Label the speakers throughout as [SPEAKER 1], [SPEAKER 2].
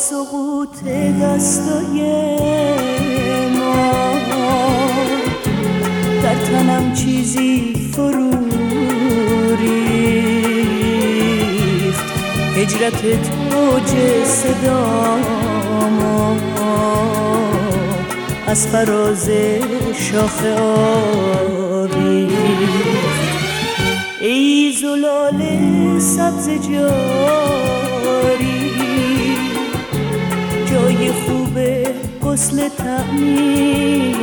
[SPEAKER 1] سقوط دستای ما در تنم چیزی فرو ریخت، هجرتت اوج صدامو از فراز شاخه آویخت. ای زلال سبز جاری، جای خوب غسل تعمیر،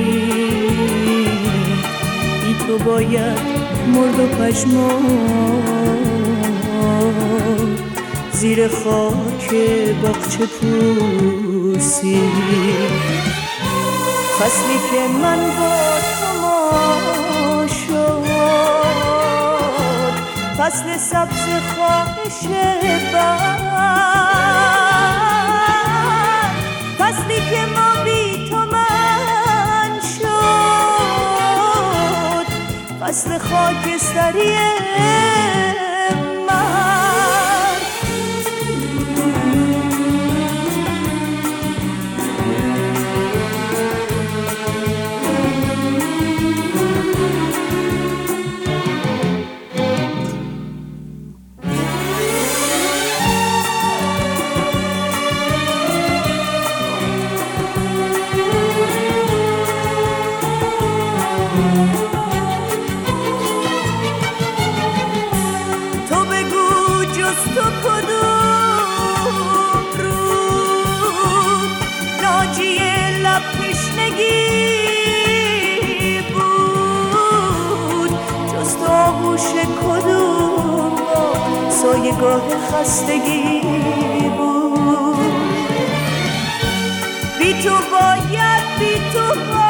[SPEAKER 1] بی تو باید مرد و پژمرد زیر خاک باغچه پوسی. فصلی که من با تو ما شد، فصل سبز خواهش بر، فصلی که ما بی تو من شد، فصل خاکستری سایه‌گاه خستگی بود. بی تو باید، بی تو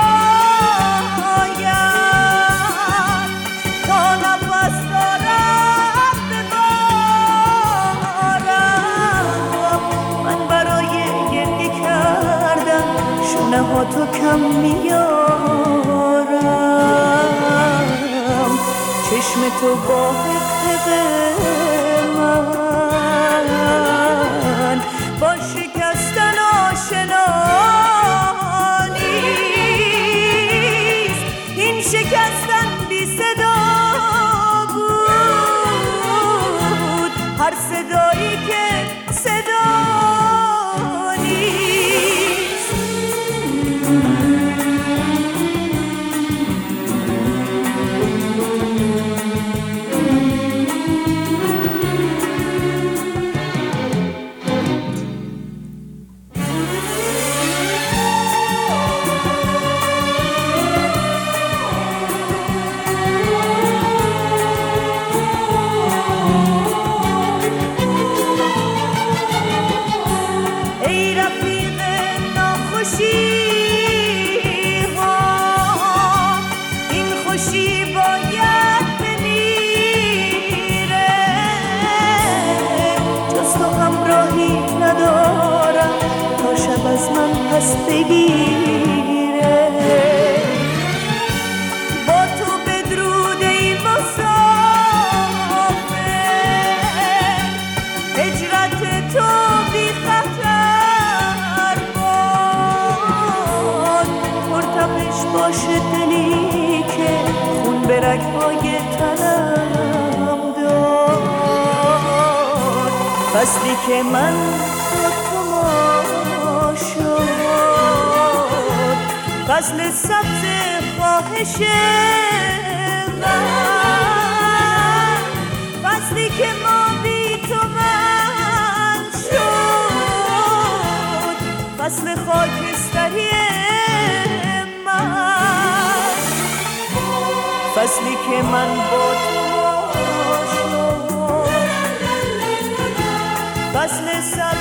[SPEAKER 1] باید تا نفس دارم ببارم. من برای گریه کردن شونه ها تو کم میارم. چشم تو با من با شکستن آشنا نیست. این شکستن بی صدا بود، هر صدایی که صدا نیست. از من پس بگیره با تو بدرود ای مسافر، هجرت تو بی خطر باد. مرتبش باشه دلی که خون به رگ‌های تنم داد. فصلی که من فصل سبز خواهش من، فصلی که ما بی تو من شد، فصل خاکستری من، فصلی که من با تو شد، فصل سبز